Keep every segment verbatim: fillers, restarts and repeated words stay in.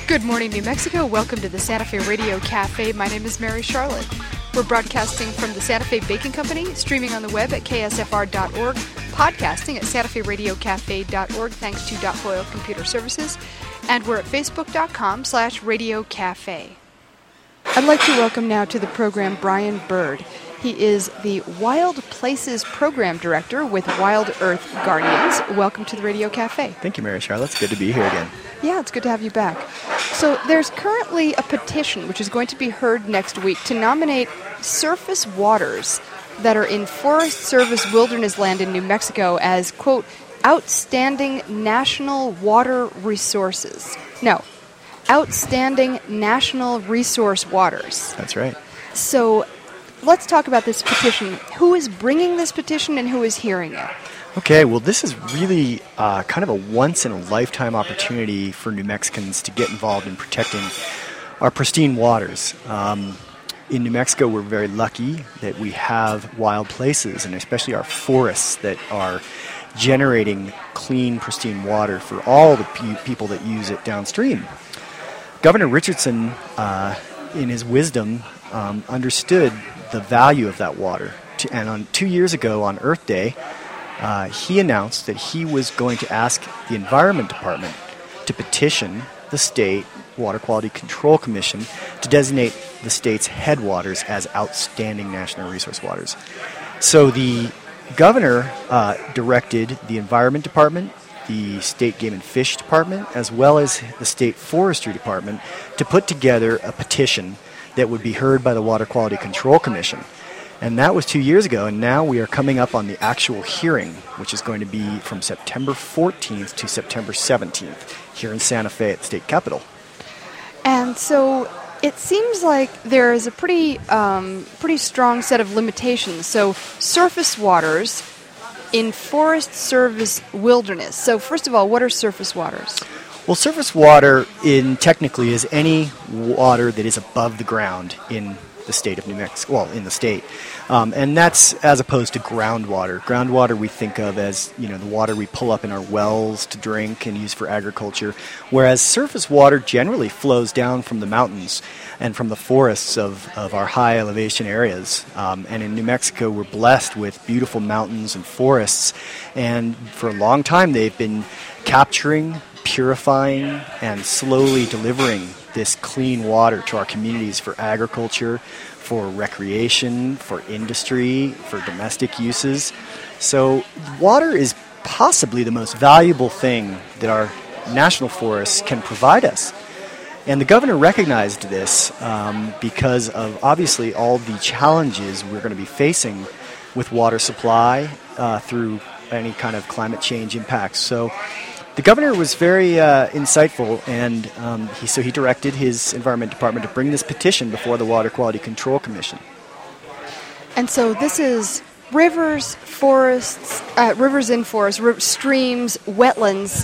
Good morning, New Mexico. Welcome to the Santa Fe Radio Cafe. My name is Mary Charlotte. We're broadcasting from the Santa Fe Baking Company, streaming on the web at K S F R dot org, podcasting at Santa Fe Radio Cafe dot org, thanks to Dot Foil Computer Services, and we're at Facebook dot com slash Radio Cafe. I'd like to welcome now to the program Brian Bird. He is the Wild Places Program Director with Wild Earth Guardians. Welcome to the Radio Cafe. Thank you, Mary Charlotte. It's good to be here again. Yeah, it's good to have you back. So there's currently a petition which is going to be heard next week to nominate surface waters that are in Forest Service wilderness land in New Mexico as, quote, outstanding national water resources. No, outstanding national resource waters. That's right. So let's talk about this petition. Who is bringing this petition and who is hearing it? Okay, well, this is really uh, kind of a once-in-a-lifetime opportunity for New Mexicans to get involved in protecting our pristine waters. Um, in New Mexico, we're very lucky that we have wild places, and especially our forests that are generating clean, pristine water for all the pe- people that use it downstream. Governor Richardson, uh, in his wisdom, um, understood the value of that water. And on two years ago, on Earth Day, Uh, he announced that he was going to ask the Environment Department to petition the State Water Quality Control Commission to designate the state's headwaters as outstanding national resource waters. So the governor uh, directed the Environment Department, the State Game and Fish Department, as well as the State Forestry Department to put together a petition that would be heard by the Water Quality Control Commission. And that was two years ago, and now we are coming up on the actual hearing, which is going to be from September fourteenth to September seventeenth here in Santa Fe at the state capitol. And so it seems like there is a pretty, um, pretty strong set of limitations. So surface waters in Forest Service wilderness. So first of all, what are surface waters? Well, surface water in technically is any water that is above the ground in the state of New Mexico, well, in the state. Um, and that's as opposed to groundwater. Groundwater we think of as, you know, the water we pull up in our wells to drink and use for agriculture, whereas surface water generally flows down from the mountains and from the forests of, of our high elevation areas. Um, and in New Mexico, we're blessed with beautiful mountains and forests, and for a long time they've been capturing, purifying, and slowly delivering this clean water to our communities for agriculture, for recreation, for industry, for domestic uses. So water is possibly the most valuable thing that our national forests can provide us. And the governor recognized this um, because of obviously all the challenges we're going to be facing with water supply uh, through any kind of climate change impacts. So the governor was very uh, insightful, and um, he, so he directed his Environment Department to bring this petition before the Water Quality Control Commission. And so this is rivers, forests, uh, rivers in forests, r- streams, wetlands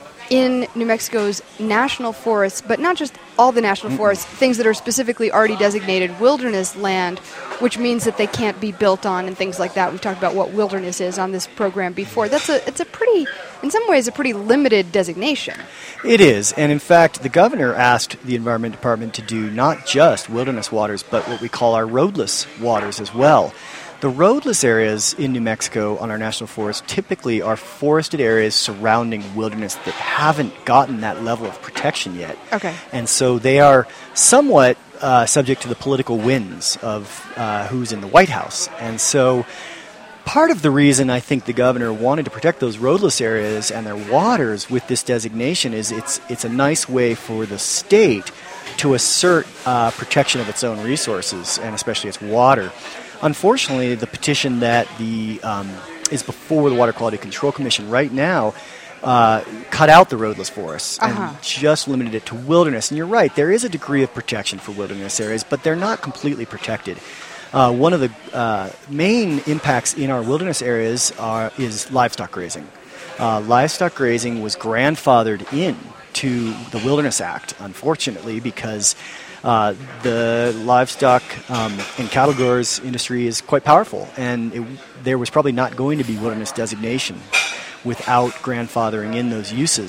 in New Mexico's national forests, but not just all the national Mm-mm. forests, things that are specifically already designated wilderness land, which means that they can't be built on and things like that. We've talked about what wilderness is on this program before. That's a it's a pretty, in some ways, a pretty limited designation. It is, and in fact, the governor asked the Environment Department to do not just wilderness waters, but what we call our roadless waters as well. The roadless areas in New Mexico on our national forest typically are forested areas surrounding wilderness that haven't gotten that level of protection yet. Okay. And so they are somewhat uh, subject to the political winds of uh, who's in the White House. And so part of the reason I think the governor wanted to protect those roadless areas and their waters with this designation is it's it's a nice way for the state to assert uh, protection of its own resources, and especially its water. Unfortunately, the petition that the um, is before the Water Quality Control Commission right now uh, cut out the roadless forests uh-huh. and just limited it to wilderness. And you're right, there is a degree of protection for wilderness areas, but they're not completely protected. Uh, one of the uh, main impacts in our wilderness areas are, is livestock grazing. Uh, livestock grazing was grandfathered in to the Wilderness Act, unfortunately, because Uh, the livestock um, and cattle growers industry is quite powerful, and it, there was probably not going to be wilderness designation without grandfathering in those uses.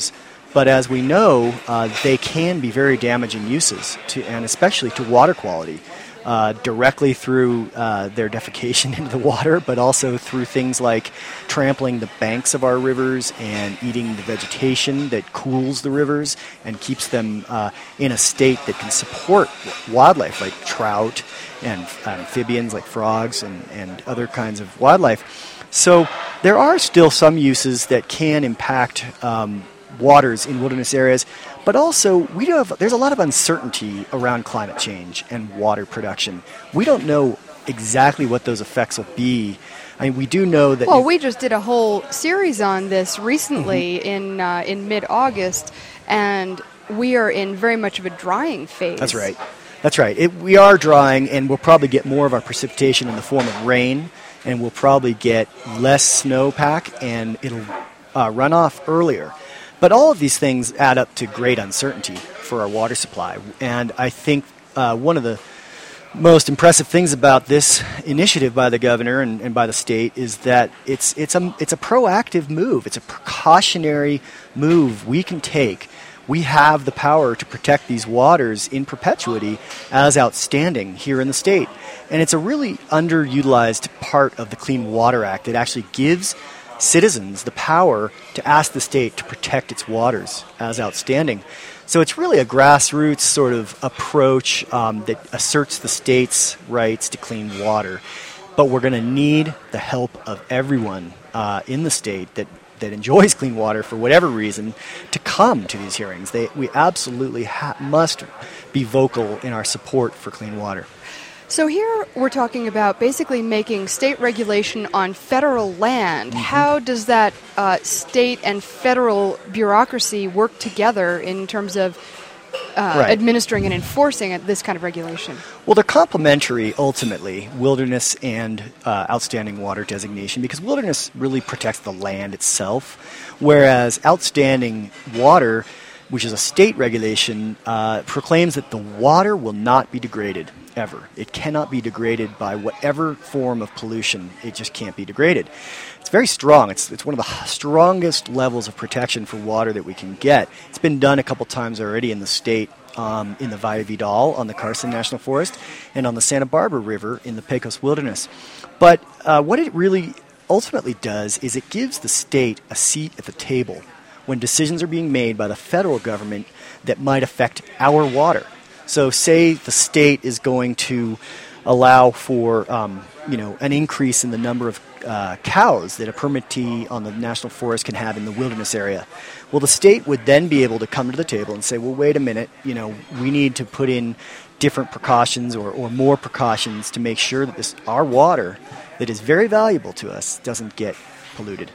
But as we know, uh, they can be very damaging uses, to, and especially to water quality, uh, directly through uh, their defecation into the water, but also through things like trampling the banks of our rivers and eating the vegetation that cools the rivers and keeps them uh, in a state that can support wildlife like trout and amphibians like frogs and, and other kinds of wildlife. So there are still some uses that can impact um, waters in wilderness areas, but also we do have, there's a lot of uncertainty around climate change and water production. We don't know exactly what those effects will be. I mean, we do know that... Well, we just did a whole series on this recently mm-hmm. in uh, in mid-August, and we are in very much of a drying phase. That's right. That's right. It, we are drying, and we'll probably get more of our precipitation in the form of rain, and we'll probably get less snowpack, and it'll uh, run off earlier. But all of these things add up to great uncertainty for our water supply. And I think uh, one of the most impressive things about this initiative by the governor and, and by the state is that it's it's a it's a proactive move. It's a precautionary move we can take. We have the power to protect these waters in perpetuity as outstanding here in the state. And it's a really underutilized part of the Clean Water Act. It actually gives citizens the power to ask the state to protect its waters as outstanding. So it's really a grassroots sort of approach um, that asserts the state's rights to clean water. But we're going to need the help of everyone uh, in the state that, that enjoys clean water for whatever reason to come to these hearings. They, we absolutely ha- must be vocal in our support for clean water. So here we're talking about basically making state regulation on federal land. Mm-hmm. How does that uh, state and federal bureaucracy work together in terms of uh, right. administering and enforcing this kind of regulation? Well, they're complementary, ultimately, wilderness and uh, outstanding water designation, because wilderness really protects the land itself, whereas outstanding water, which is a state regulation, uh, proclaims that the water will not be degraded ever. It cannot be degraded by whatever form of pollution. It just can't be degraded. It's very strong. It's it's one of the strongest levels of protection for water that we can get. It's been done a couple times already in the state, um, in the Valle Vidal on the Carson National Forest and on the Santa Barbara River in the Pecos Wilderness. But uh, what it really ultimately does is it gives the state a seat at the table when decisions are being made by the federal government that might affect our water. So say the state is going to allow for um, you know, an increase in the number of uh, cows that a permittee on the national forest can have in the wilderness area. Well, the state would then be able to come to the table and say, well, wait a minute, you know, we need to put in different precautions or, or more precautions to make sure that this our water that is very valuable to us doesn't get polluted.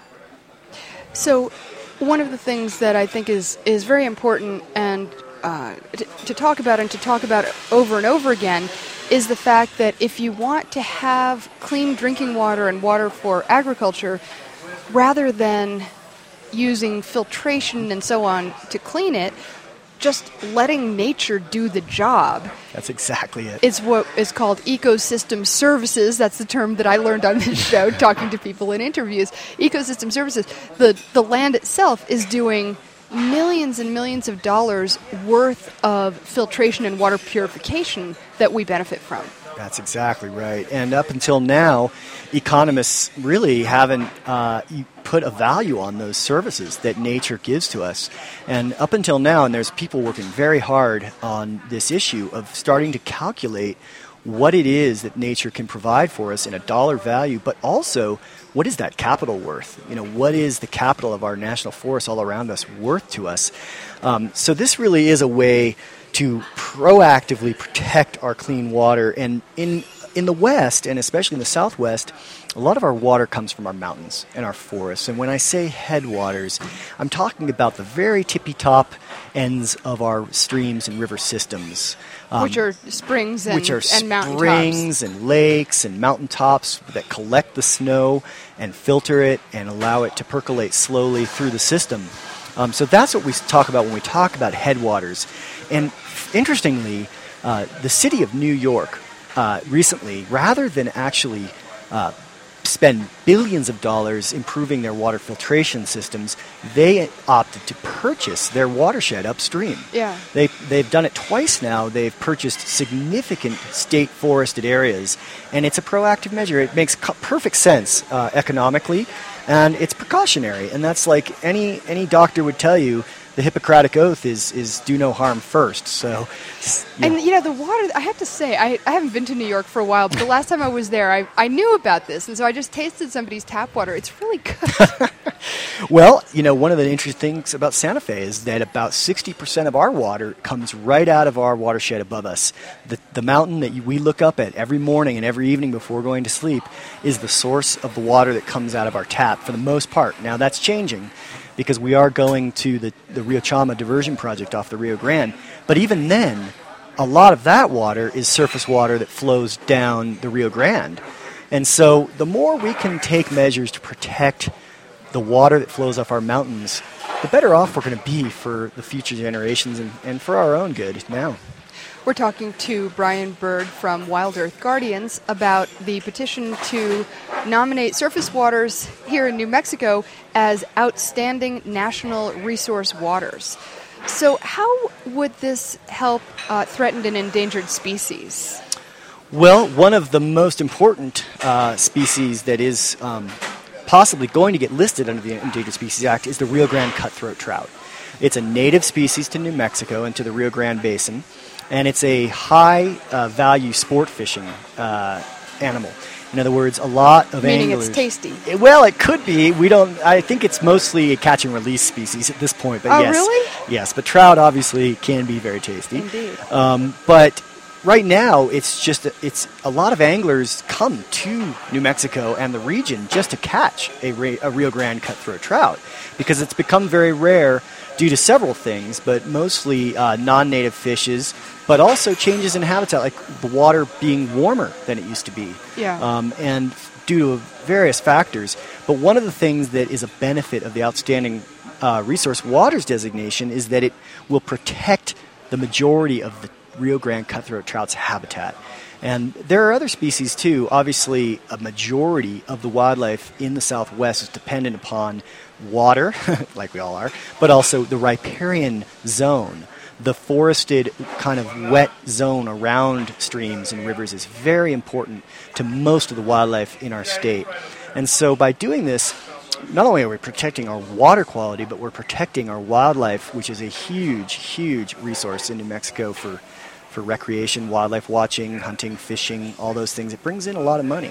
So one of the things that I think is, is very important and uh, to, to talk about and to talk about over and over again is the fact that if you want to have clean drinking water and water for agriculture, rather than using filtration and so on to clean it, just letting nature do the job. That's exactly it. It's what is called ecosystem services. That's the term that I learned on this show, talking to people in interviews. Ecosystem services. The the land itself is doing millions and millions of dollars worth of filtration and water purification that we benefit from. That's exactly right. And up until now, economists really haven't uh, put a value on those services that nature gives to us. And up until now, and there's people working very hard on this issue of starting to calculate what it is that nature can provide for us in a dollar value, but also what is that capital worth? You know, what is the capital of our national forests all around us worth to us? Um, so this really is a way to proactively protect our clean water. And in in the West, and especially in the Southwest, a lot of our water comes from our mountains and our forests. And when I say headwaters, I'm talking about the very tippy-top ends of our streams and river systems. Um, which are springs and, which are and mountain springs tops. and lakes and mountaintops that collect the snow and filter it and allow it to percolate slowly through the system. Um, so that's what we talk about when we talk about headwaters. And interestingly, uh, the city of New York uh, recently, rather than actually uh, spend billions of dollars improving their water filtration systems, they opted to purchase their watershed upstream. Yeah. They, they've done it twice now. They've purchased significant state forested areas, and it's a proactive measure. It makes co- perfect sense uh, economically, and it's precautionary. And that's like any any doctor would tell you, the Hippocratic Oath is, is do no harm first. So, yeah. And, you know, the water, I have to say, I, I haven't been to New York for a while, but the last time I was there, I, I knew about this. And so I just tasted somebody's tap water. It's really good. Well, you know, one of the interesting things about Santa Fe is that about sixty percent of our water comes right out of our watershed above us. The, the mountain that we look up at every morning and every evening before going to sleep is the source of the water that comes out of our tap for the most part. Now, that's changing, because we are going to the, the Rio Chama diversion project off the Rio Grande. But even then, a lot of that water is surface water that flows down the Rio Grande. And so the more we can take measures to protect the water that flows off our mountains, the better off we're going to be for the future generations and, and for our own good now. We're talking to Brian Bird from Wild Earth Guardians about the petition to nominate surface waters here in New Mexico as outstanding national resource waters. So how would this help uh, threatened and endangered species? Well, one of the most important uh, species that is um, possibly going to get listed under the Endangered Species Act is the Rio Grande cutthroat trout. It's a native species to New Mexico and to the Rio Grande Basin, and it's a high-value uh, sport fishing uh, animal. In other words, a lot of Meaning anglers... it's tasty. It, well, it could be. We don't. I think it's mostly a catch and release species at this point. But oh, yes, really? Yes, but trout obviously can be very tasty. Indeed. Um, but right now, it's just it's a lot of anglers come to New Mexico and the region just to catch a, a Rio Grande cutthroat trout, because it's become very rare due to several things, but mostly uh, non-native fishes, but also changes in habitat, like the water being warmer than it used to be. Yeah. Um, and due to various factors. But one of the things that is a benefit of the Outstanding uh, Resource Waters designation is that it will protect the majority of the Rio Grande cutthroat trout's habitat. And there are other species too. Obviously, a majority of the wildlife in the Southwest is dependent upon water, like we all are, but also the riparian zone. The forested kind of wet zone around streams and rivers is very important to most of the wildlife in our state. And so by doing this, not only are we protecting our water quality, but we're protecting our wildlife, which is a huge, huge resource in New Mexico for for recreation, wildlife watching, hunting, fishing, all those things. It brings in a lot of money.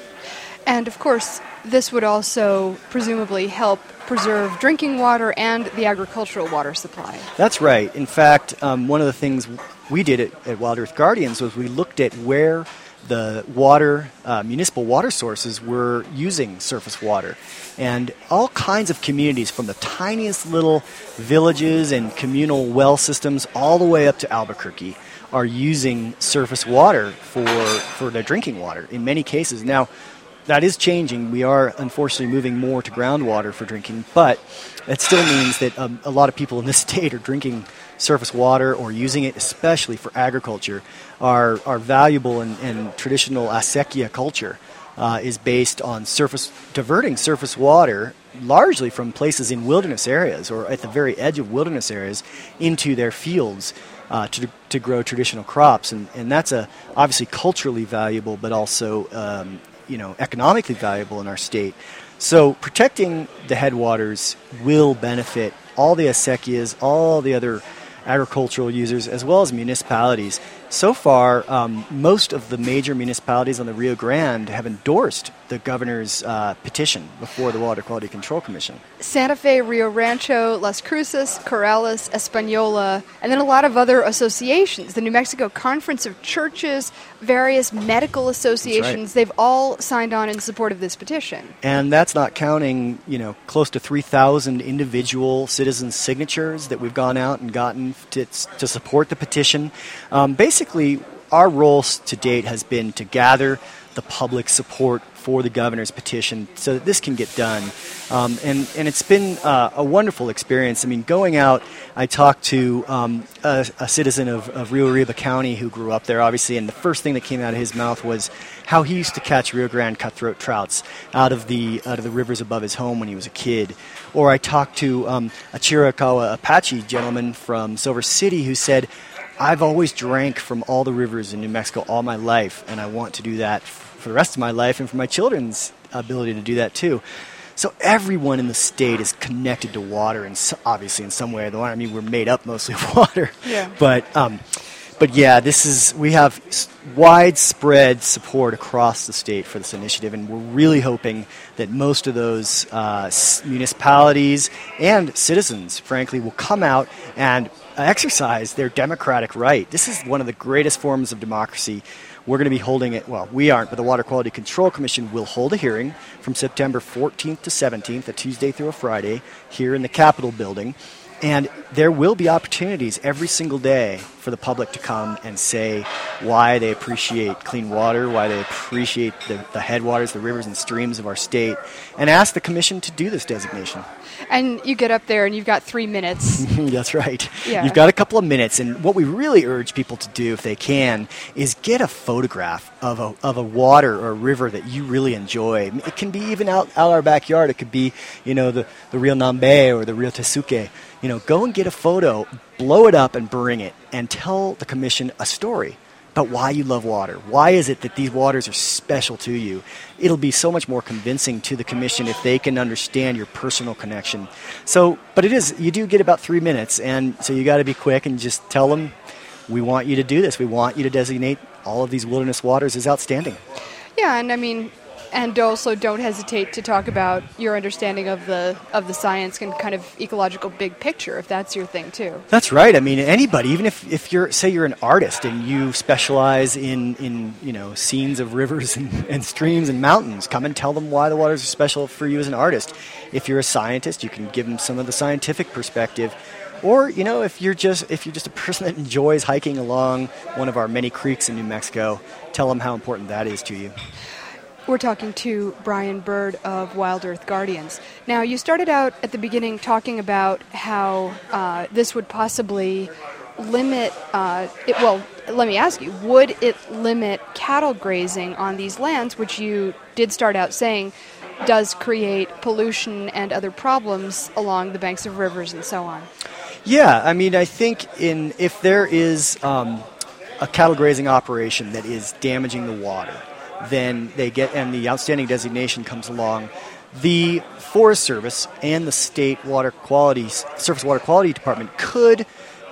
And, of course, this would also presumably help preserve drinking water and the agricultural water supply. That's right. In fact, um, one of the things we did at, at Wild Earth Guardians was we looked at where the water, uh, municipal water sources were using surface water. And all kinds of communities, from the tiniest little villages and communal well systems all the way up to Albuquerque, are using surface water for, for their drinking water in many cases. Now, that is changing. We are unfortunately moving more to groundwater for drinking, but it still means that um, a lot of people in this state are drinking surface water or using it, especially for agriculture. Our, our valuable and, and traditional acequia culture uh, is based on surface diverting surface water largely from places in wilderness areas or at the very edge of wilderness areas into their fields uh, to to grow traditional crops, and and that's a obviously culturally valuable, but also um, you know economically valuable in our state. So protecting the headwaters will benefit all the acequias, all the other agricultural users, as well as municipalities. So far, um, most of the major municipalities on the Rio Grande have endorsed the governor's uh, petition before the Water Quality Control Commission. Santa Fe, Rio Rancho, Las Cruces, Corrales, Española, and then a lot of other associations. The New Mexico Conference of Churches, various medical associations, right. They've all signed on in support of this petition. And that's not counting, you know, close to three thousand individual citizens' signatures that we've gone out and gotten to, to support the petition. Um, basically, our role to date has been to gather the public support for the governor's petition so that this can get done. Um, and, and it's been uh, a wonderful experience. I mean, going out, I talked to um, a, a citizen of, of Rio Arriba County who grew up there, obviously, and the first thing that came out of his mouth was how he used to catch Rio Grande cutthroat trouts out of the out of the rivers above his home when he was a kid. Or I talked to um, a Chiricahua Apache gentleman from Silver City who said, I've always drank from all the rivers in New Mexico all my life, and I want to do that f- for the rest of my life and for my children's ability to do that too. So everyone in the state is connected to water, and so, obviously in some way or the other. I mean, we're made up mostly of water. Yeah. But um, but yeah, this is we have widespread support across the state for this initiative, and we're really hoping that most of those uh, municipalities and citizens, frankly, will come out and exercise their democratic right. This is one of the greatest forms of democracy. We're going to be holding it, well, we aren't, but the Water Quality Control Commission will hold a hearing from September fourteenth to seventeenth, a Tuesday through a Friday, here in the Capitol building. And there will be opportunities every single day for the public to come and say why they appreciate clean water, why they appreciate the, the headwaters, the rivers and streams of our state, and ask the commission to do this designation. And you get up there and you've got three minutes. That's right. Yeah. You've got a couple of minutes, and what we really urge people to do, if they can, is get a photograph of a of a water or a river that you really enjoy. It can be even out, out our backyard. It could be, you know, the, the Rio Nambe or the Rio Tesuque. You know, go and get a photo, blow it up and bring it, and tell the commission a story about why you love water. Why is it that these waters are special to you? It'll be so much more convincing to the commission if they can understand your personal connection. So, but it is, you do get about three minutes, and so you got to be quick and just tell them, we want you to do this. We want you to designate all of these wilderness waters as outstanding. Yeah, and I mean, and also don't hesitate to talk about your understanding of the of the science and kind of ecological big picture, if that's your thing too. That's right. I mean, anybody, even if, if you're, say you're an artist and you specialize in, in you know, scenes of rivers and, and streams and mountains, come and tell them why the waters are special for you as an artist. If you're a scientist, you can give them some of the scientific perspective. Or, you know, if you're just if you're just a person that enjoys hiking along one of our many creeks in New Mexico, tell them how important that is to you. We're talking to Brian Bird of Wild Earth Guardians. Now, you started out at the beginning talking about how uh, this would possibly limit, uh, it, well, let me ask you, would it limit cattle grazing on these lands, which you did start out saying does create pollution and other problems along the banks of rivers and so on? Yeah, I mean, I think in if there is um, a cattle grazing operation that is damaging the water, then they get, and the outstanding designation comes along, the Forest Service and the state water quality, surface water quality department could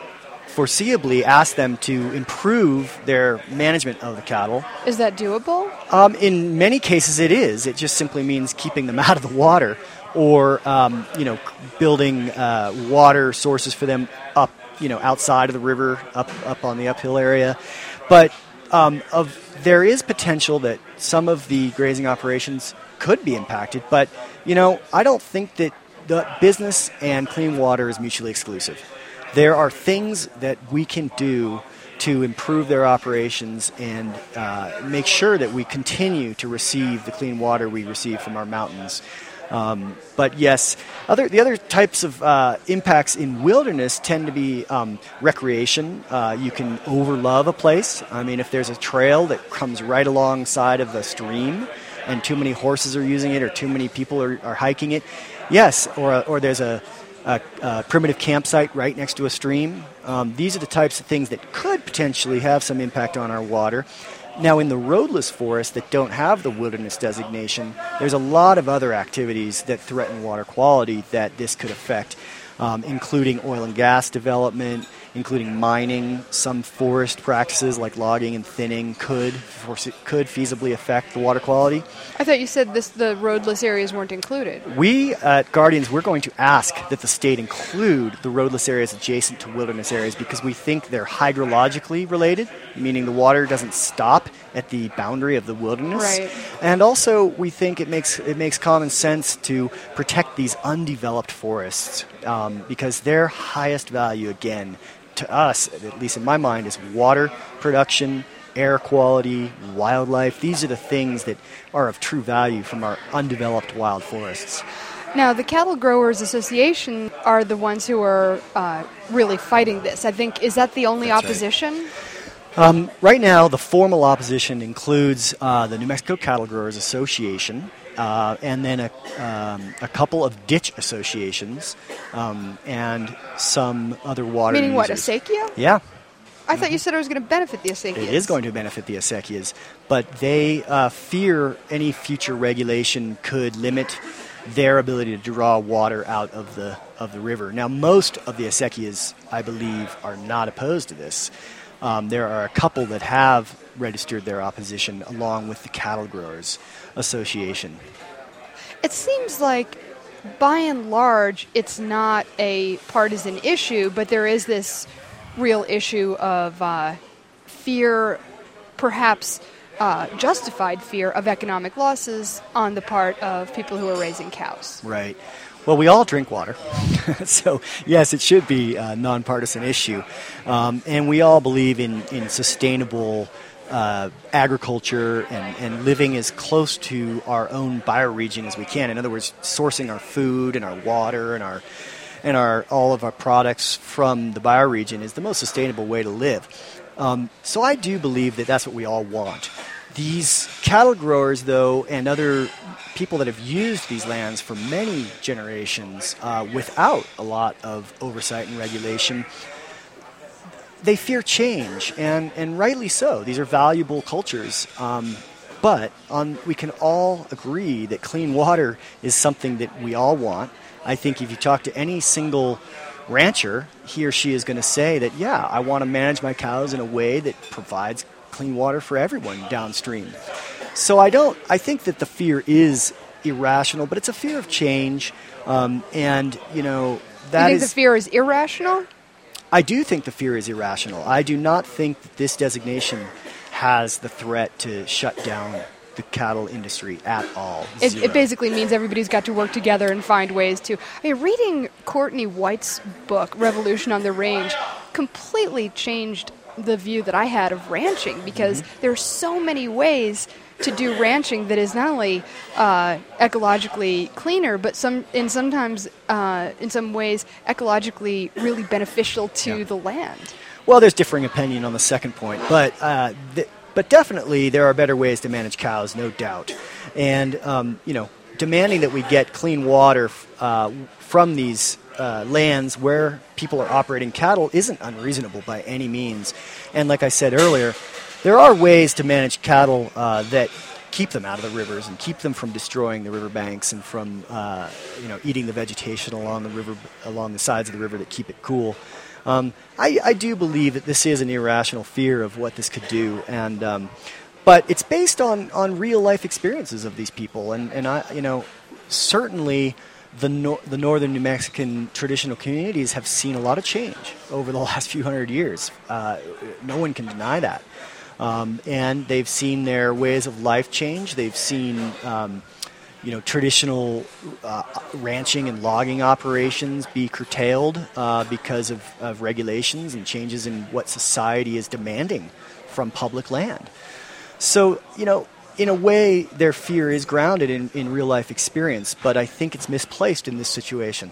foreseeably ask them to improve their management of the cattle. Is that doable? Um, in many cases it is. It just simply means keeping them out of the water, or um, you know, building uh, water sources for them up, you know, outside of the river, up up on the uphill area. But um, of there is potential that some of the grazing operations could be impacted. But you know, I don't think that the business and clean water is mutually exclusive. There are things that we can do to improve their operations and uh, make sure that we continue to receive the clean water we receive from our mountains. Um, but yes, other the other types of uh, impacts in wilderness tend to be um, recreation. Uh, you can overlove a place. I mean, if there's a trail that comes right alongside of the stream and too many horses are using it or too many people are, are hiking it, yes, or or there's a A, a primitive campsite right next to a stream. Um, these are the types of things that could potentially have some impact on our water. Now, in the roadless forests that don't have the wilderness designation, there's a lot of other activities that threaten water quality that this could affect, um, including oil and gas development, including mining. Some forest practices like logging and thinning could could feasibly affect the water quality. I thought you said this the roadless areas weren't included. We at Guardians, we're going to ask that the state include the roadless areas adjacent to wilderness areas because we think they're hydrologically related, meaning the water doesn't stop at the boundary of the wilderness. Right. And also we think it makes it makes common sense to protect these undeveloped forests um, because their highest value, again, to us, at least in my mind, is water production air quality, wildlife. These are the things that are of true value from our undeveloped wild forests. Now, the Cattle Growers Association are the ones who are uh, really fighting this. I think, is that the only That's opposition? Right. Um, right now, the formal opposition includes uh, the New Mexico Cattle Growers Association, uh, and then a, um, a couple of ditch associations, um, and some other water Meaning users. what, Acequia? Yeah. I thought you said it was going to benefit the Acequias. It is going to benefit the Acequias, but they uh, fear any future regulation could limit their ability to draw water out of the of the river. Now, most of the Acequias, I believe, are not opposed to this. Um, there are a couple that have registered their opposition along with the Cattle Growers Association. It seems like, by and large, it's not a partisan issue, but there is this real issue of uh, fear, perhaps uh, justified fear, of economic losses on the part of people who are raising cows. Right. Well, we all drink water, so yes, it should be a nonpartisan issue. Um, and we all believe in, in sustainable uh, agriculture and, and living as close to our own bioregion as we can. In other words, sourcing our food and our water and our and our all of our products from the bioregion is the most sustainable way to live. Um, so I do believe that that's what we all want. These cattle growers, though, and other people that have used these lands for many generations uh, without a lot of oversight and regulation, they fear change, and, and rightly so. These are valuable cultures. Um, but on, we can all agree that clean water is something that we all want. I think if you talk to any single rancher, he or she is going to say that, yeah, I want to manage my cows in a way that provides clean water for everyone downstream. So I don't. I think that the fear is irrational, but it's a fear of change, um, and you know that you think is. The fear is irrational? I do think the fear is irrational. I do not think that this designation has the threat to shut down the cattle industry at all. It, it basically means everybody's got to work together and find ways to. I mean, reading Courtney White's book, Revolution on the Range, completely changed the view that I had of ranching, because mm-hmm. there are so many ways to do ranching that is not only uh, ecologically cleaner, but some in sometimes uh, in some ways ecologically really beneficial to yeah. the land. Well, there's differing opinion on the second point, but uh, th- but definitely there are better ways to manage cows, no doubt. And um, you know, demanding that we get clean water uh, from these Uh, lands where people are operating cattle isn't unreasonable by any means. And like I said earlier, there are ways to manage cattle uh, that keep them out of the rivers and keep them from destroying the riverbanks and from uh, you know eating the vegetation along the river, along the sides of the river that keep it cool. Um, I, I do believe that this is an irrational fear of what this could do, and um, but it's based on, on real life experiences of these people, and and I you know certainly. The, no- the northern New Mexican traditional communities have seen a lot of change over the last few hundred years. Uh, no one can deny that. Um, and they've seen their ways of life change. They've seen, um, you know, traditional uh, ranching and logging operations be curtailed uh, because of, of regulations and changes in what society is demanding from public land. So, you know, in a way, their fear is grounded in, in real-life experience, but I think it's misplaced in this situation.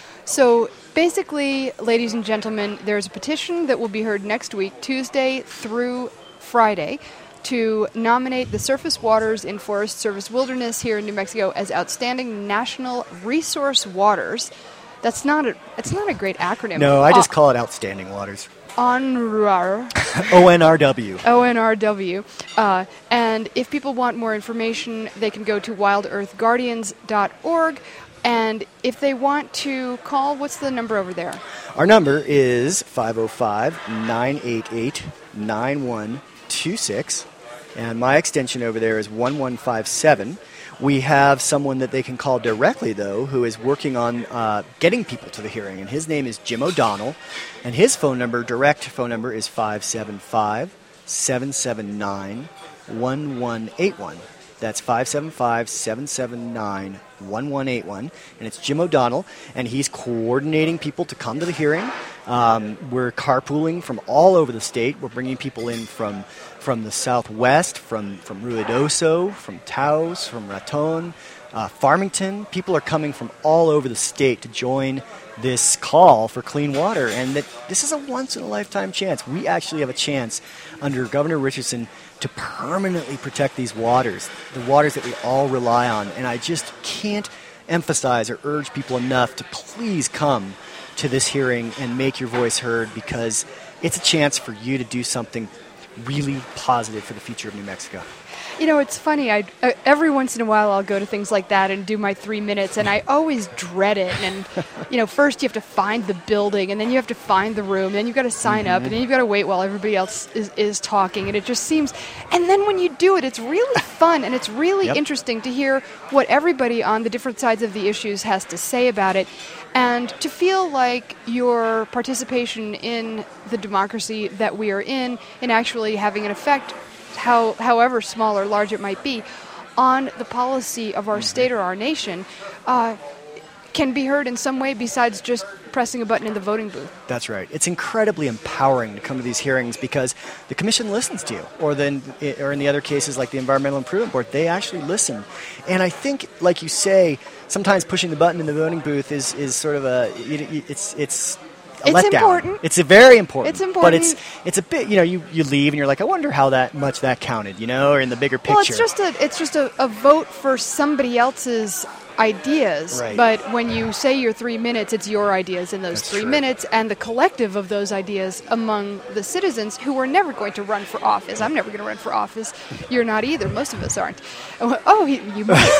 So basically, ladies and gentlemen, there's a petition that will be heard next week, Tuesday through Friday, to nominate the surface waters in Forest Service Wilderness here in New Mexico as outstanding national resource waters. That's not a, it's not a great acronym. No, I just uh, call it outstanding waters. O N R. O N R W. O N R W. Uh, and if people want more information, they can go to wild earth guardians dot org. And if they want to call, what's the number over there? Our number is five oh five, nine eight eight, nine one two six. And my extension over there is one one five seven. We have someone that they can call directly, though, who is working on uh, getting people to the hearing, and his name is Jim O'Donnell, and his phone number, direct phone number, is five seven five, seven seven nine, one one eight one. That's five seven five, seven seven nine, one one eight one. And it's Jim O'Donnell, and he's coordinating people to come to the hearing. Um, we're carpooling from all over the state. We're bringing people in from from the southwest, from, from Ruidoso, from Taos, from Raton, uh, Farmington. People are coming from all over the state to join this call for clean water, and that this is a once-in-a-lifetime chance. We actually have a chance under Governor Richardson to permanently protect these waters, the waters that we all rely on. And I just can't emphasize or urge people enough to please come to this hearing and make your voice heard, because it's a chance for you to do something really positive for the future of New Mexico. You know, it's funny. I uh, every once in a while I'll go to things like that and do my three minutes, and I always dread it. And you know, first you have to find the building, and then you have to find the room, and then you've got to sign mm-hmm. up, and then you've got to wait while everybody else is, is talking. And it just seems. And then when you do it, it's really fun, and it's really yep. interesting to hear what everybody on the different sides of the issues has to say about it, and to feel like your participation in the democracy that we are in, in actually having an effect, how, however small or large it might be, on the policy of our state or our nation, uh, can be heard in some way besides just pressing a button in the voting booth. That's right. It's incredibly empowering to come to these hearings because the commission listens to you, or then, or in the other cases like the Environmental Improvement Board, they actually listen. And I think, like you say, sometimes pushing the button in the voting booth is, is sort of a it's it's. A it's letdown. important. It's a very important. It's important. But it's it's a bit, you know, you, you leave and you're like, I wonder how that much that counted, you know, or in the bigger picture. Well, it's just a it's just a, a vote for somebody else's ideas. Right. But when you say your three minutes, it's your ideas in those That's three true. minutes, and the collective of those ideas among the citizens who are never going to run for office. I'm never going to run for office. You're not either. Most of us aren't. Oh, he, you might.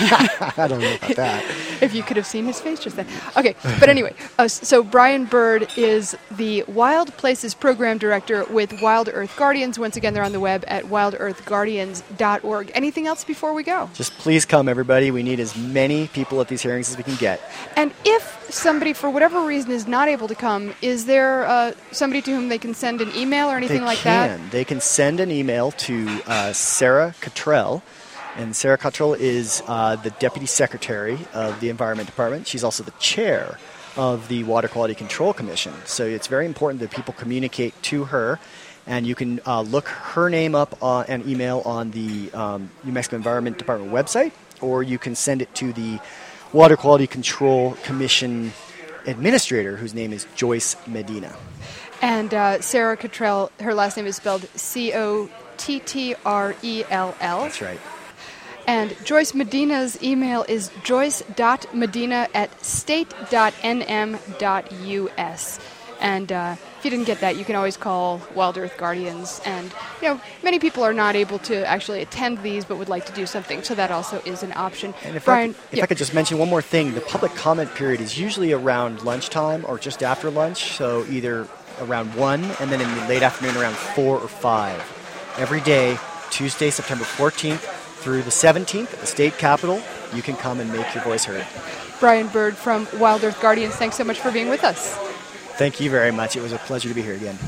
I don't know about that. If you could have seen his face just then. Okay, but anyway, uh, so Brian Bird is the Wild Places Program Director with Wild Earth Guardians. Once again, they're on the web at wild earth guardians dot org. Anything else before we go? Just please come, everybody. We need as many people at these hearings as we can get. And if somebody, for whatever reason, is not able to come, is there uh, somebody to whom they can send an email or anything they like can. that? They can send an email to uh, Sarah Cottrell. And Sarah Cottrell is uh, the Deputy Secretary of the Environment Department. She's also the chair of the Water Quality Control Commission. So it's very important that people communicate to her. And you can uh, look her name up on an email on the um, New Mexico Environment Department website, or you can send it to the Water Quality Control Commission Administrator, whose name is Joyce Medina. And uh, Sarah Cottrell, her last name is spelled C O T T R E L L. That's right. And Joyce Medina's email is joyce dot medina at state dot n m dot u s. And uh, if you didn't get that, you can always call Wild Earth Guardians. And, you know, many people are not able to actually attend these but would like to do something, so that also is an option. And if, Brian, I, could, if yeah. I could just mention one more thing, the public comment period is usually around lunchtime or just after lunch, so either around one and then in the late afternoon around four or five. Every day, Tuesday, September fourteenth, through the seventeenth at the state capitol, you can come and make your voice heard. Brian Bird from Wild Earth Guardians, thanks so much for being with us. Thank you very much. It was a pleasure to be here again.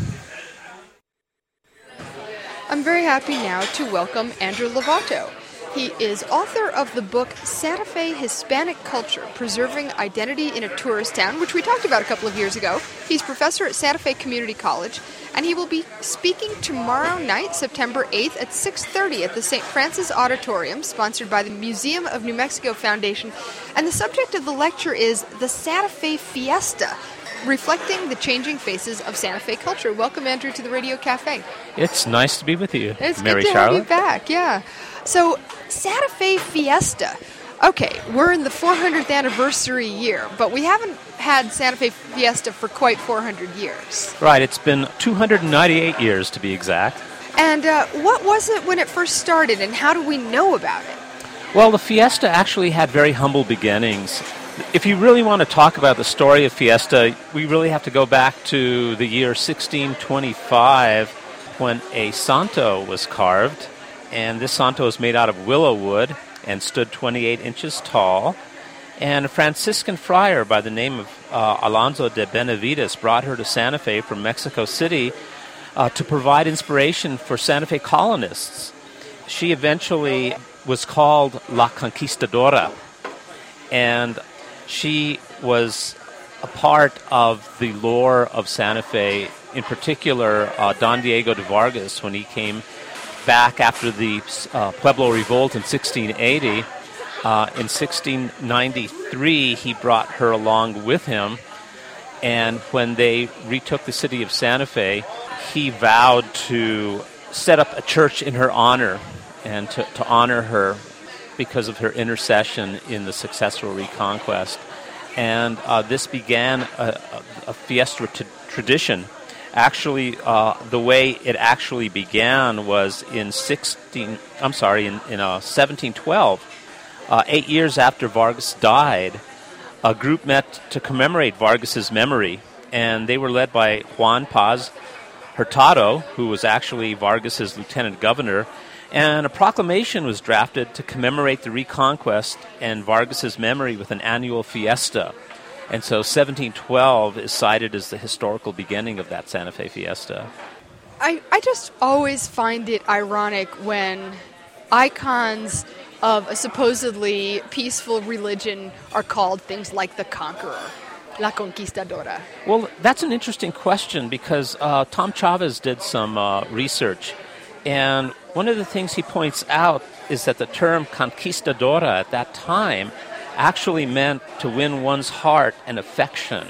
I'm very happy now to welcome Andrew Lovato. He is author of the book Santa Fe Hispanic Culture, Preserving Identity in a Tourist Town, which we talked about a couple of years ago. He's professor at Santa Fe Community College, and he will be speaking tomorrow night, September eighth at six thirty at the Saint Francis Auditorium, sponsored by the Museum of New Mexico Foundation. And the subject of the lecture is the Santa Fe Fiesta, reflecting the changing faces of Santa Fe culture. Welcome, Andrew, to the Radio Cafe. It's nice to be with you, it's Mary good to Charlotte. have you back, yeah. So, Santa Fe Fiesta. Okay, we're in the four hundredth anniversary year, but we haven't had Santa Fe Fiesta for quite four hundred years. Right, it's been two hundred ninety-eight years to be exact. And uh, what was it when it first started, and how do we know about it? Well, the Fiesta actually had very humble beginnings. If you really want to talk about the story of Fiesta, we really have to go back to the year sixteen twenty-five when a santo was carved. And this santo is made out of willow wood and stood twenty-eight inches tall. And a Franciscan friar by the name of uh, Alonso de Benavides brought her to Santa Fe from Mexico City uh, to provide inspiration for Santa Fe colonists. She eventually was called La Conquistadora, and she was a part of the lore of Santa Fe, in particular uh, Don Diego de Vargas, when he came back after the uh, Pueblo Revolt in sixteen eighty. Uh, in sixteen ninety-three, he brought her along with him, and when they retook the city of Santa Fe, he vowed to set up a church in her honor and to, to honor her because of her intercession in the successful reconquest. And uh, this began a, a, a fiesta t- tradition. Actually, uh, the way it actually began was in sixteen. I'm sorry, in, in uh, seventeen twelve. Uh, eight years after Vargas died, a group met to commemorate Vargas's memory, and they were led by Juan Paz Hurtado, who was actually Vargas's lieutenant governor, and a proclamation was drafted to commemorate the reconquest and Vargas's memory with an annual fiesta. And so seventeen twelve is cited as the historical beginning of that Santa Fe fiesta. I, I just always find it ironic when icons of a supposedly peaceful religion are called things like the Conqueror, La Conquistadora. Well, that's an interesting question because uh, Tom Chavez did some uh, research, and one of the things he points out is that the term conquistadora at that time actually meant to win one's heart and affection.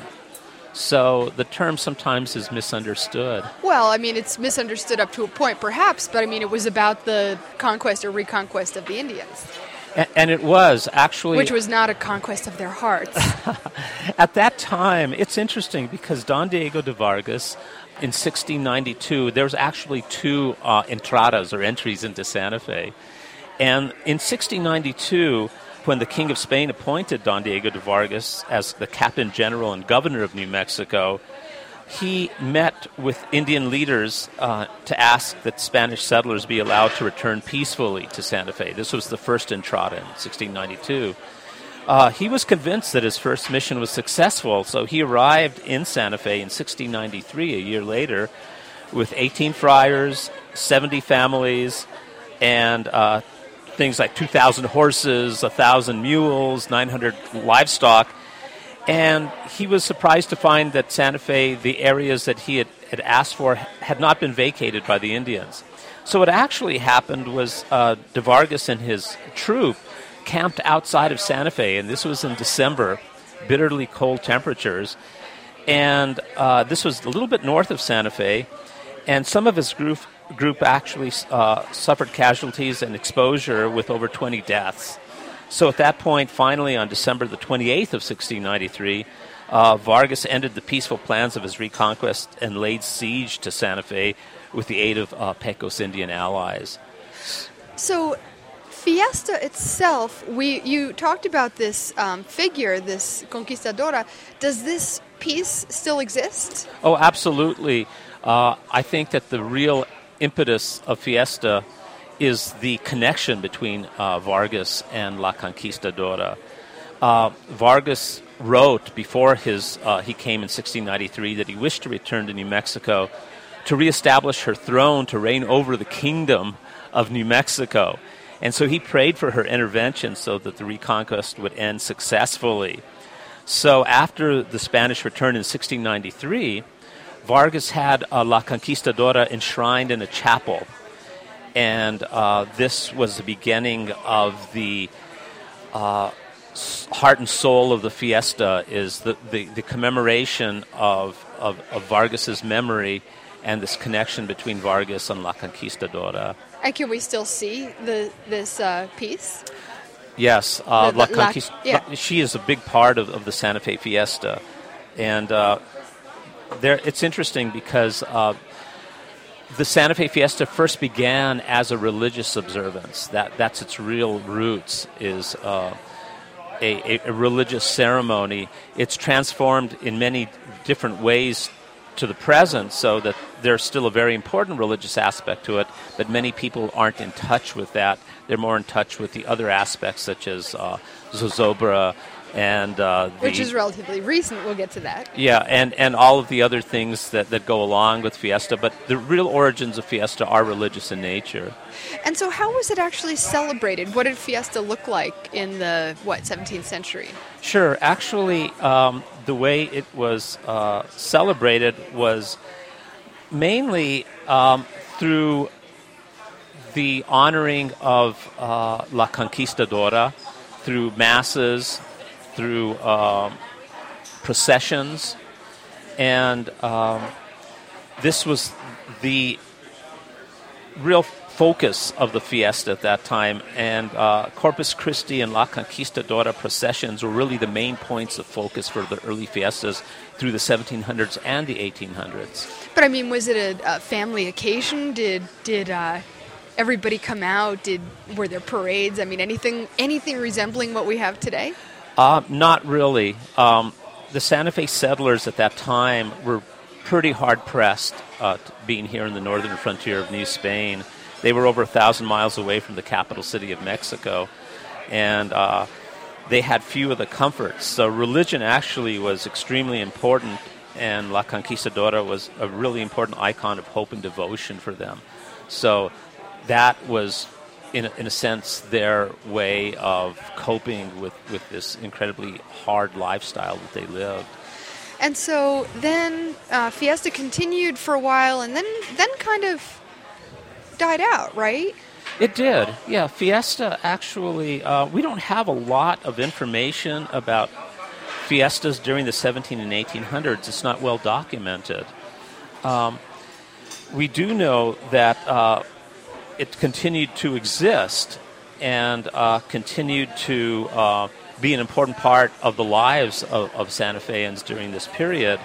So the term sometimes is misunderstood. Well, I mean, it's misunderstood up to a point, perhaps, but I mean, it was about the conquest or reconquest of the Indians. And, and it was, actually... Which was not a conquest of their hearts. At that time, it's interesting because Don Diego de Vargas, in sixteen ninety-two, there was actually two uh, entradas or entries into Santa Fe. And in sixteen ninety-two... when the King of Spain appointed Don Diego de Vargas as the Captain General and Governor of New Mexico, he met with Indian leaders uh, to ask that Spanish settlers be allowed to return peacefully to Santa Fe. This was the first entrada in sixteen ninety-two. Uh, he was convinced that his first mission was successful, so he arrived in Santa Fe in sixteen ninety-three, a year later, with eighteen friars, seventy families, and uh, things like two thousand horses, one thousand mules, nine hundred livestock. And he was surprised to find that Santa Fe, the areas that he had, had asked for, had not been vacated by the Indians. So what actually happened was uh, de Vargas and his troop camped outside of Santa Fe, and this was in December, bitterly cold temperatures. And uh, this was a little bit north of Santa Fe, and some of his group group actually uh, suffered casualties and exposure with over twenty deaths. So at that point, finally, on December the twenty-eighth of sixteen ninety-three, uh, Vargas ended the peaceful plans of his reconquest and laid siege to Santa Fe with the aid of uh, Pecos Indian allies. So, fiesta itself, we you talked about this um, figure, this conquistadora. Does this piece still exist? Oh, absolutely. Uh, I think that the real impetus of fiesta is the connection between uh, Vargas and La Conquistadora. Uh, Vargas wrote before his uh, he came in sixteen ninety-three that he wished to return to New Mexico to reestablish her throne, to reign over the kingdom of New Mexico. And so he prayed for her intervention so that the reconquest would end successfully. So after the Spanish return in sixteen ninety-three, Vargas had uh, La Conquistadora enshrined in a chapel, and uh, this was the beginning of the uh, heart and soul of the fiesta, is the, the, the commemoration of, of, of Vargas's memory and this connection between Vargas and La Conquistadora. And can we still see the this uh, piece? Yes, uh, the, La La, Conquist- yeah. La, she is a big part of, of the Santa Fe fiesta, and uh, There, it's interesting because uh, the Santa Fe Fiesta first began as a religious observance. That that's its real roots, is uh, a, a religious ceremony. It's transformed in many different ways to the present, so that there's still a very important religious aspect to it, but many people aren't in touch with that. They're more in touch with the other aspects, such as uh, zozobra And uh, the, Which is relatively recent. We'll get to that. Yeah, and, and all of the other things that, that go along with Fiesta. But the real origins of Fiesta are religious in nature. And so how was it actually celebrated? What did Fiesta look like in the, what, seventeenth century? Sure. Actually, um, the way it was uh, celebrated was mainly um, through the honoring of uh, La Conquistadora, through masses, through um, processions, and um, this was the real focus of the fiesta at that time, and uh, Corpus Christi and La Conquistadora processions were really the main points of focus for the early fiestas through the seventeen hundreds and the eighteen hundreds. But I mean, was it a, a family occasion? Did did uh, everybody come out? Did were there parades? I mean, anything anything resembling what we have today? Uh, not really. Um, the Santa Fe settlers at that time were pretty hard-pressed uh, being here in the northern frontier of New Spain. They were over a thousand miles away from the capital city of Mexico, and uh, they had few of the comforts. So religion actually was extremely important, and La Conquistadora was a really important icon of hope and devotion for them. So that was, in a, in a sense, their way of coping with, with this incredibly hard lifestyle that they lived. And so then uh, Fiesta continued for a while and then, then kind of died out, right? It did, yeah. Fiesta actually, uh, we don't have a lot of information about fiestas during the seventeen and eighteen hundreds. It's not well documented. Um, we do know that uh, it continued to exist and uh, continued to uh, be an important part of the lives of, of Santa Feans during this period.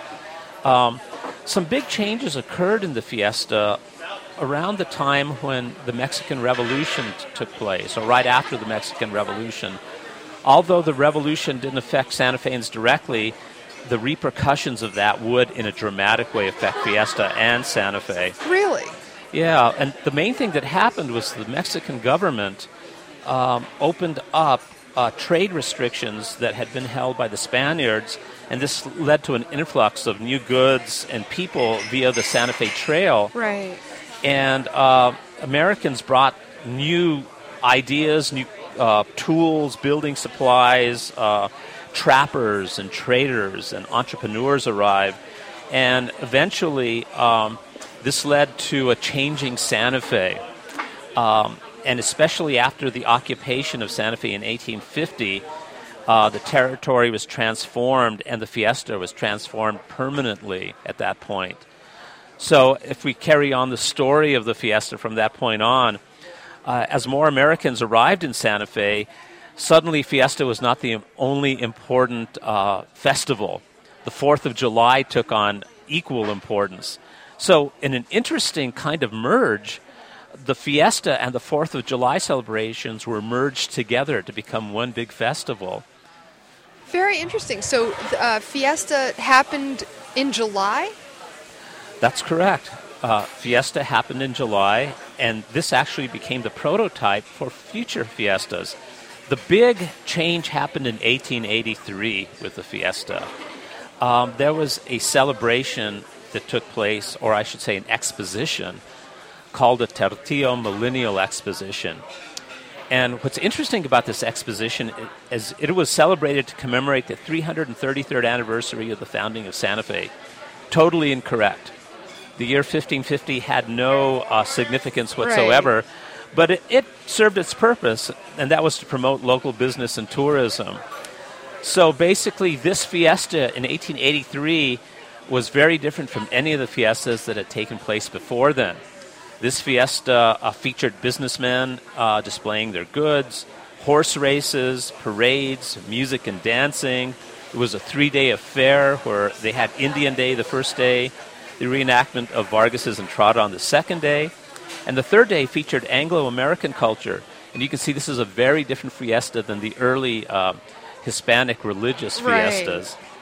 Um, some big changes occurred in the fiesta around the time when the Mexican Revolution t- took place, or right after the Mexican Revolution. Although the revolution didn't affect Santa Feans directly, the repercussions of that would, in a dramatic way, affect Fiesta and Santa Fe. Really? Yeah, and the main thing that happened was the Mexican government um, opened up uh, trade restrictions that had been held by the Spaniards, and this led to an influx of new goods and people via the Santa Fe Trail. Right. And uh, Americans brought new ideas, new uh, tools, building supplies, uh, trappers and traders and entrepreneurs arrived. And eventually, um, this led to a changing Santa Fe. Um, and especially after the occupation of Santa Fe in eighteen fifty, uh, the territory was transformed and the fiesta was transformed permanently at that point. So if we carry on the story of the fiesta from that point on, uh, as more Americans arrived in Santa Fe, suddenly fiesta was not the only important uh, festival. The fourth of July took on equal importance. So in an interesting kind of merge, the fiesta and the fourth of July celebrations were merged together to become one big festival. Very interesting. So uh, fiesta happened in July? That's correct. Uh, Fiesta happened in July, and this actually became the prototype for future fiestas. The big change happened in eighteen eighty-three with the fiesta. Um, there was a celebration that took place, or I should say an exposition, called the Tertio Millennial Exposition. And what's interesting about this exposition is it was celebrated to commemorate the three hundred thirty-third anniversary of the founding of Santa Fe. Totally incorrect. The year fifteen fifty had no uh, significance whatsoever, right. But it, it served its purpose, and that was to promote local business and tourism. So basically, this fiesta in eighteen eighty-three was very different from any of the fiestas that had taken place before then. This fiesta uh, featured businessmen uh, displaying their goods, horse races, parades, music and dancing. It was a three-day affair where they had Indian Day the first day, the reenactment of Vargas's Entrada on the second day, and the third day featured Anglo-American culture. And you can see this is a very different fiesta than the early uh, Hispanic religious fiestas. Right.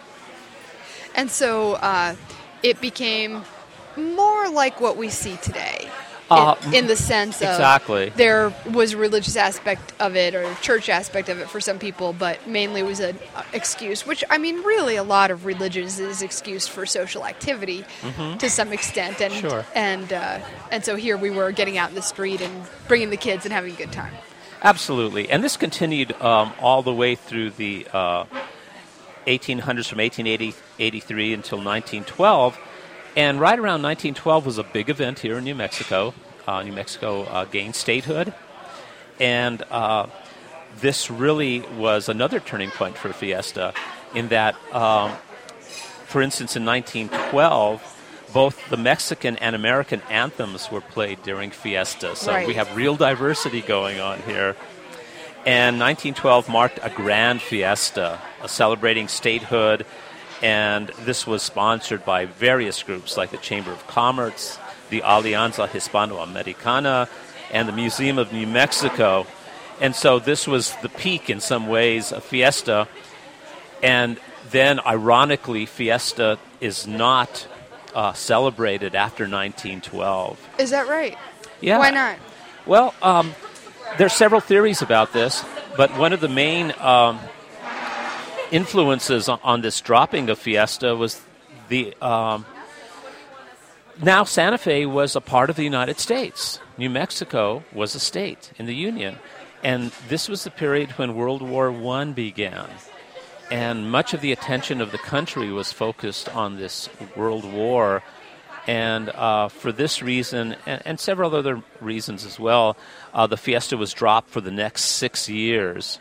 And so uh, it became more like what we see today. Uh, in, in the sense of exactly. there was a religious aspect of it or a church aspect of it for some people, but mainly was an excuse, which, I mean, really a lot of religions is excuse for social activity mm-hmm. to some extent. And sure. and uh, and so here we were getting out in the street and bringing the kids and having a good time. Absolutely. And this continued um, all the way through the uh, eighteen hundreds, from eighteen eighty-three until nineteen twelve. And right around nineteen twelve was a big event here in New Mexico. Uh, New Mexico uh, gained statehood. And uh, this really was another turning point for Fiesta in that, um, for instance, in nineteen twelve, both the Mexican and American anthems were played during Fiesta. So right. we have real diversity going on here. And nineteen twelve marked a grand fiesta, uh, celebrating statehood. And this was sponsored by various groups like the Chamber of Commerce, the Alianza Hispanoamericana, and the Museum of New Mexico. And so this was the peak, in some ways, of Fiesta. And then, ironically, Fiesta is not uh, celebrated after nineteen twelve. Is that right? Yeah. Why not? Well, um, there are several theories about this, but one of the main um, influences on, on this dropping of Fiesta was the um, now Santa Fe was a part of the United States. New Mexico was a state in the Union, and this was the period when World War One began, and much of the attention of the country was focused on this World War. And uh, for this reason, and, and several other reasons as well, uh, the Fiesta was dropped for the next six years.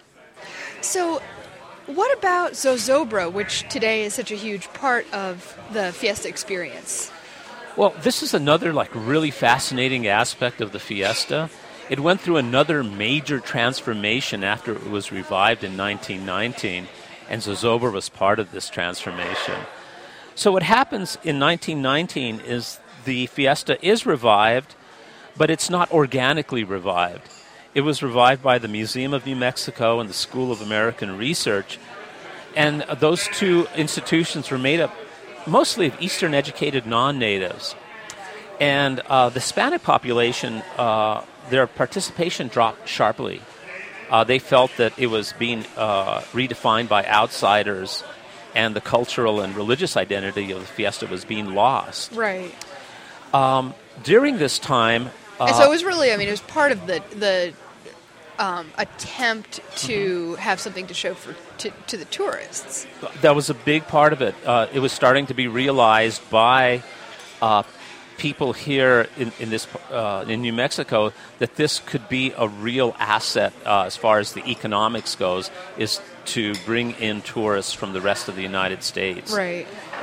So what about Zozobra, which today is such a huge part of the Fiesta experience? Well, this is another like really fascinating aspect of the Fiesta. It went through another major transformation after it was revived in nineteen nineteen, and Zozobra was part of this transformation. So what happens in nineteen nineteen is the Fiesta is revived, but it's not organically revived. It was revived by the Museum of New Mexico and the School of American Research, and those two institutions were made up mostly of Eastern-educated non-natives. And uh, the Hispanic population, uh, their participation dropped sharply. Uh, they felt that it was being uh, redefined by outsiders, and the cultural and religious identity of the Fiesta was being lost. Right. Um, during this time... Uh, and so it was really, I mean, it was part of the the um, attempt to mm-hmm. have something to show for to, to the tourists. That was a big part of it. Uh, it was starting to be realized by uh, people here in, in, this, uh, in New Mexico that this could be a real asset uh, as far as the economics goes, is to bring in tourists from the rest of the United States. Right.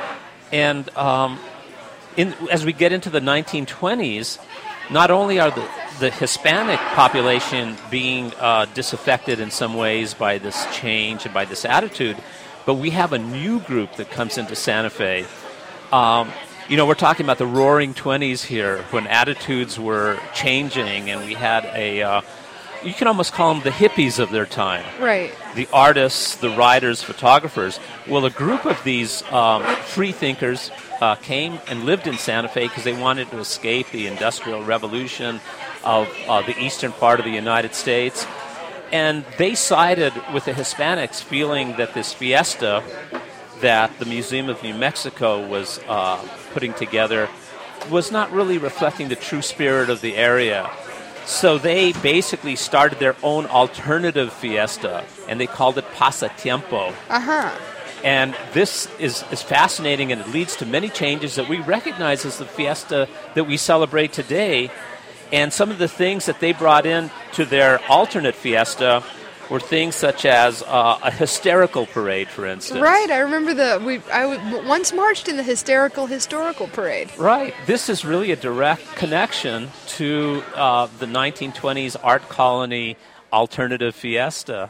And um, in, as we get into the nineteen twenties, not only are the, the Hispanic population being uh, disaffected in some ways by this change and by this attitude, but we have a new group that comes into Santa Fe. Um, you know, we're talking about the roaring twenties here, when attitudes were changing, and we had a... Uh, you can almost call them the hippies of their time. Right. The artists, the writers, photographers. Well, a group of these um, free thinkers uh, came and lived in Santa Fe because they wanted to escape the Industrial Revolution of uh, the eastern part of the United States. And they sided with the Hispanics, feeling that this fiesta that the Museum of New Mexico was uh, putting together was not really reflecting the true spirit of the area. So they basically started their own alternative fiesta, and they called it Pasatiempo. Uh-huh. And this is, is fascinating, and it leads to many changes that we recognize as the fiesta that we celebrate today. And some of the things that they brought in to their alternate fiesta were things such as uh, a hysterical parade, for instance. Right, I remember the we I w- once marched in the hysterical historical parade. Right, this is really a direct connection to uh, the nineteen twenties art colony alternative fiesta.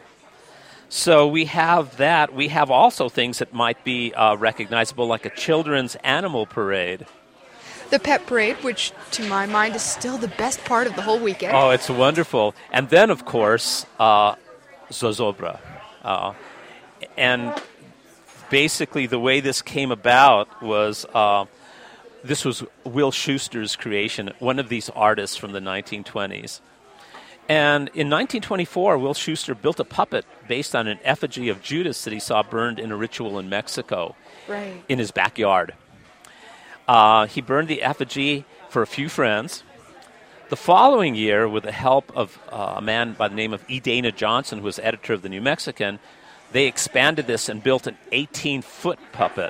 So we have that. We have also things that might be uh, recognizable, like a children's animal parade. The pet parade, which to my mind is still the best part of the whole weekend. Oh, it's wonderful. And then, of course, uh, Zozobra. Uh, and basically the way this came about was uh, this was Will Schuster's creation, one of these artists from the nineteen twenties. And in nineteen twenty-four, Will Schuster built a puppet based on an effigy of Judas that he saw burned in a ritual in Mexico, right. in his backyard. Uh, he burned the effigy for a few friends. The following year, with the help of uh, a man by the name of E. Dana Johnson, who was editor of the New Mexican, they expanded this and built an eighteen-foot puppet.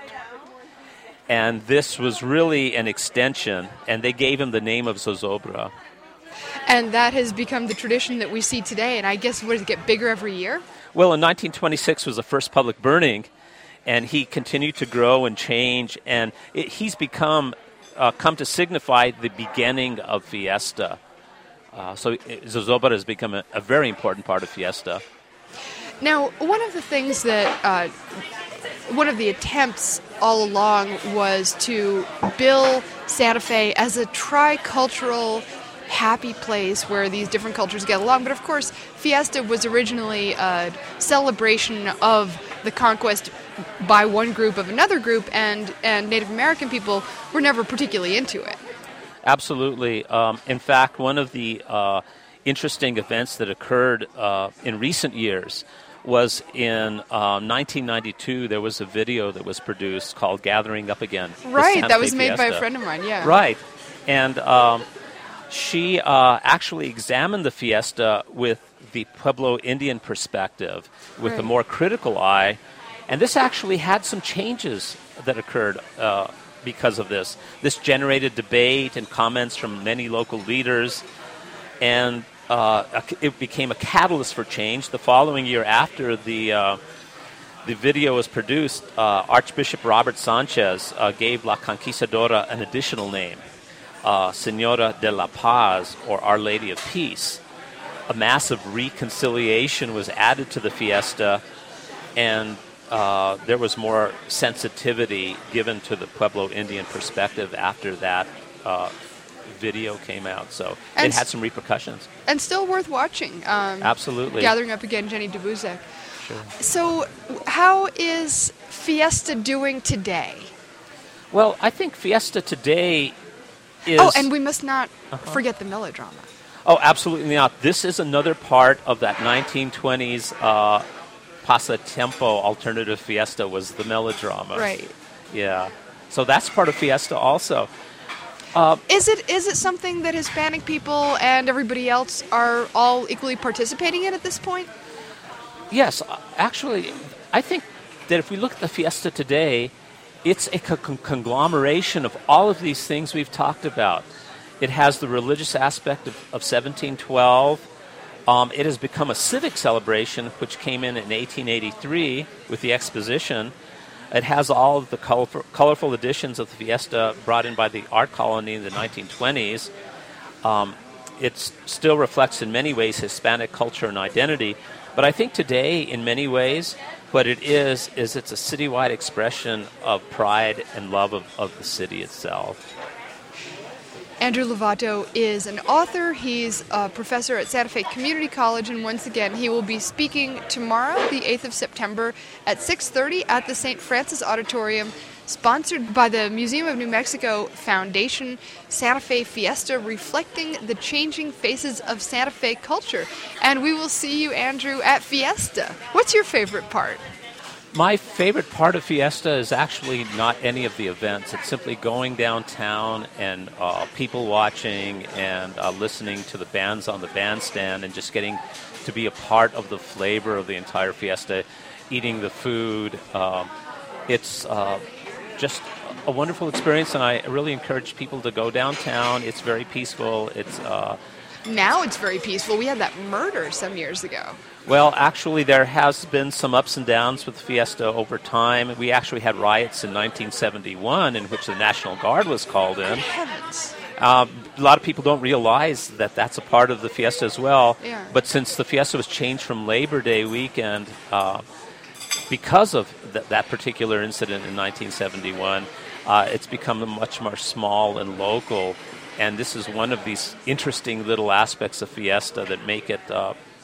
And this was really an extension, and they gave him the name of Zozobra. And that has become the tradition that we see today, and I guess, what, does it get bigger every year? Well, in nineteen twenty-six was the first public burning, and he continued to grow and change, and it, he's become, uh, come to signify the beginning of Fiesta. Uh, so Zozobra has become a, a very important part of Fiesta. Now, one of the things that, uh, one of the attempts all along was to bill Santa Fe as a tricultural, happy place where these different cultures get along. But of course, Fiesta was originally a celebration of the conquest by one group of another group, and, and Native American people were never particularly into it. Absolutely. Um, in fact, one of the uh, interesting events that occurred uh, in recent years was in um, nineteen ninety-two, there was a video that was produced called Gathering Up Again. Right, that was made Fiesta. by a friend of mine, yeah. Right. And um, she uh, actually examined the fiesta with the Pueblo Indian perspective, with right. a more critical eye. And this actually had some changes that occurred uh, because of this. This generated debate and comments from many local leaders, and uh, it became a catalyst for change. The following year after the uh, the video was produced, uh, Archbishop Robert Sanchez uh, gave La Conquistadora an additional name, uh, Señora de la Paz, or Our Lady of Peace. A massive reconciliation was added to the fiesta, and uh, there was more sensitivity given to the Pueblo Indian perspective after that uh, video came out. So and it had some repercussions. And still worth watching. Um, Absolutely. Gathering Up Again, Jenny Dubuzek. Sure. So how is Fiesta doing today? Well, I think Fiesta today is... Oh, and we must not uh-huh. forget the melodrama. Oh, absolutely not. This is another part of that nineteen twenties uh, pasatiempo alternative fiesta, was the melodrama. Right. Yeah. So that's part of Fiesta also. Uh, is it is it something that Hispanic people and everybody else are all equally participating in at this point? Yes. Actually, I think that if we look at the Fiesta today, it's a con- conglomeration of all of these things we've talked about. It has the religious aspect of, of seventeen twelve. Um, it has become a civic celebration, which came in in eighteen eighty-three with the Exposition. It has all of the colorful, colorful additions of the Fiesta brought in by the art colony in the nineteen twenties. Um, it still reflects in many ways Hispanic culture and identity. But I think today, in many ways, what it is, is it's a citywide expression of pride and love of, of the city itself. Andrew Lovato is an author. He's a professor at Santa Fe Community College, and once again, he will be speaking tomorrow, the eighth of September, at six thirty at the Saint Francis Auditorium, sponsored by the Museum of New Mexico Foundation. Santa Fe Fiesta, reflecting the changing faces of Santa Fe culture. And we will see you, Andrew, at Fiesta. What's your favorite part? My favorite part of Fiesta is actually not any of the events. It's simply going downtown and uh, people watching and uh, listening to the bands on the bandstand and just getting to be a part of the flavor of the entire Fiesta, eating the food. Um, it's uh, just a wonderful experience, and I really encourage people to go downtown. It's very peaceful. It's uh, Now it's very peaceful. We had that murder some years ago. Well, actually, there has been some ups and downs with Fiesta over time. We actually had riots in nineteen seventy-one in which the National Guard was called in. Good heavens. Um, a lot of people don't realize that that's a part of the Fiesta as well. Yeah. But since the Fiesta was changed from Labor Day weekend, uh, because of th- that particular incident in nineteen seventy-one, uh, it's become much more small and local. And this is one of these interesting little aspects of Fiesta that make it uh,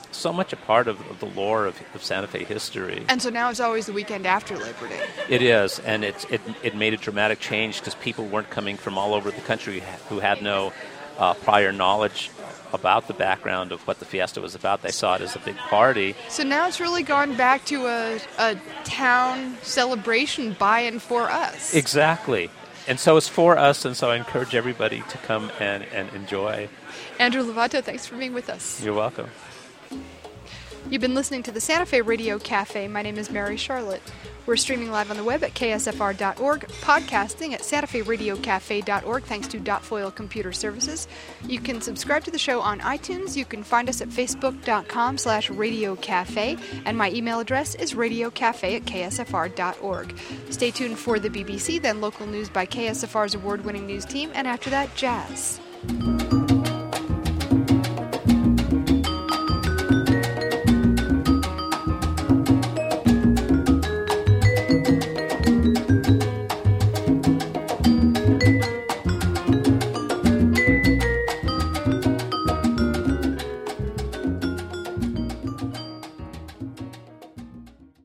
so much a part of, of the lore of, of Santa Fe history. And so now it's always the weekend after Labor Day. It is, and it's, it, it made a dramatic change because people weren't coming from all over the country who had no uh, prior knowledge about the background of what the Fiesta was about. They saw it as a big party. So now it's really gone back to a, a town celebration by and for us. Exactly. And so it's for us, and so I encourage everybody to come and, and enjoy. Andrew Lovato, thanks for being with us. You're welcome. You've been listening to the Santa Fe Radio Cafe. My name is Mary Charlotte. We're streaming live on the web at K S F R dot org, podcasting at Santa Fe Radio Cafe dot org, thanks to Dot Foil Computer Services. You can subscribe to the show on iTunes. You can find us at facebook dot com slash radio cafe, and my email address is radiocafe at K S F R dot org. Stay tuned for the B B C, then local news by K S F R's award-winning news team, and after that, jazz.